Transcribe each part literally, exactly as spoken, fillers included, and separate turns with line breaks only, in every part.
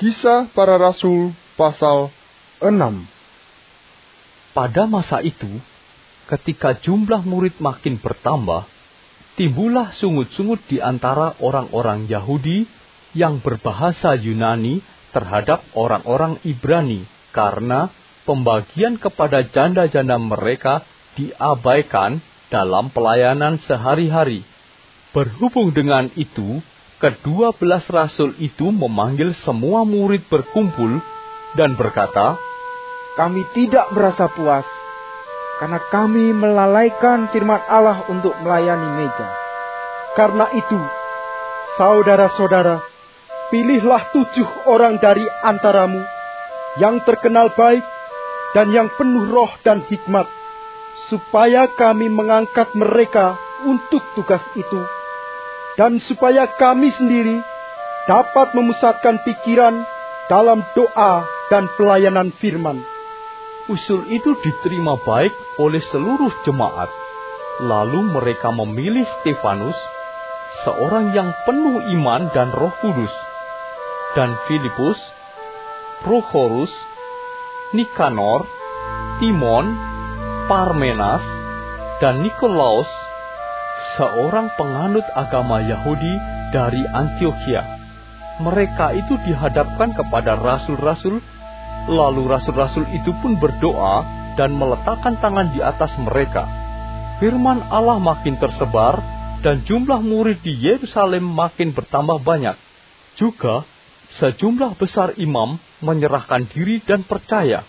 Kisah Para Rasul pasal enam.
Pada masa itu, ketika jumlah murid makin bertambah, timbullah sungut-sungut di antara orang-orang Yahudi yang berbahasa Yunani terhadap orang-orang Ibrani, karena pembagian kepada janda-janda mereka diabaikan dalam pelayanan sehari-hari. Berhubung dengan itu, kedua belas rasul itu memanggil semua murid berkumpul dan berkata,
"Kami tidak merasa puas, karena kami melalaikan firman Allah untuk melayani meja. Karena itu, saudara-saudara, pilihlah tujuh orang dari antaramu, yang terkenal baik dan yang penuh roh dan hikmat, supaya kami mengangkat mereka untuk tugas itu, dan supaya kami sendiri dapat memusatkan pikiran dalam doa dan pelayanan firman."
Usul itu diterima baik oleh seluruh jemaat. Lalu mereka memilih Stefanus, seorang yang penuh iman dan Roh Kudus, dan Filipus, Prochorus, Nikanor, Timon, Parmenas, dan Nikolaus, seorang penganut agama Yahudi dari Antiokhia. Mereka itu dihadapkan kepada rasul-rasul, lalu rasul-rasul itu pun berdoa dan meletakkan tangan di atas mereka. Firman Allah makin tersebar dan jumlah murid di Yerusalem makin bertambah banyak. Juga sejumlah besar imam menyerahkan diri dan percaya.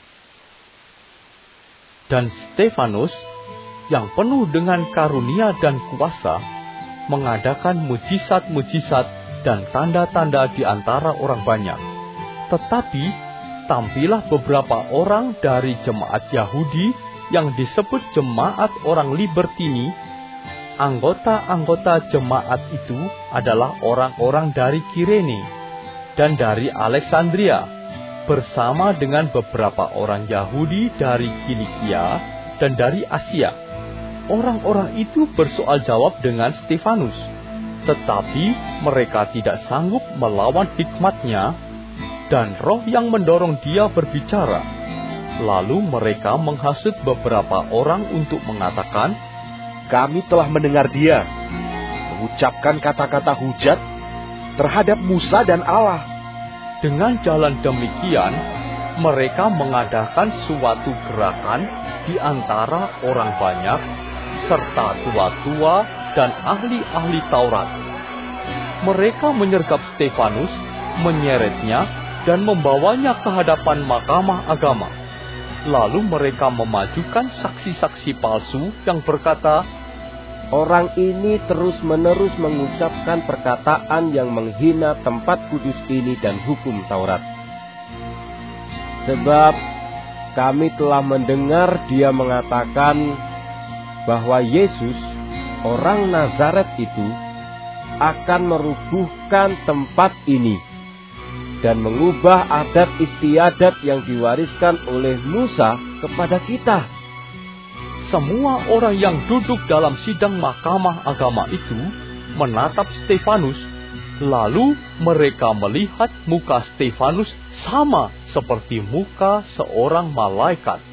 Dan Stefanus, yang penuh dengan karunia dan kuasa, mengadakan mujizat-mujizat dan tanda-tanda di antara orang banyak. Tetapi tampillah beberapa orang dari jemaat Yahudi yang disebut jemaat orang Libertini. Anggota-anggota jemaat itu adalah orang-orang dari Kirene dan dari Alexandria, bersama dengan beberapa orang Yahudi dari Kilikia dan dari Asia. Orang-orang itu bersoal jawab dengan Stefanus, tetapi mereka tidak sanggup melawan hikmatnya dan roh yang mendorong dia berbicara. Lalu mereka menghasut beberapa orang untuk mengatakan,
"Kami telah mendengar dia mengucapkan kata-kata hujat terhadap Musa dan Allah."
Dengan jalan demikian, mereka mengadakan suatu gerakan di antara orang banyak, serta tua-tua dan ahli-ahli Taurat. Mereka menyergap Stefanus, menyeretnya, dan membawanya ke hadapan mahkamah agama. Lalu mereka memajukan saksi-saksi palsu yang berkata,
"Orang ini terus-menerus mengucapkan perkataan yang menghina tempat kudus ini dan hukum Taurat. Sebab kami telah mendengar dia mengatakan bahwa Yesus, orang Nazaret itu, akan merubuhkan tempat ini dan mengubah adat istiadat yang diwariskan oleh Musa kepada kita."
Semua orang yang duduk dalam sidang mahkamah agama itu menatap Stefanus, lalu mereka melihat muka Stefanus sama seperti muka seorang malaikat.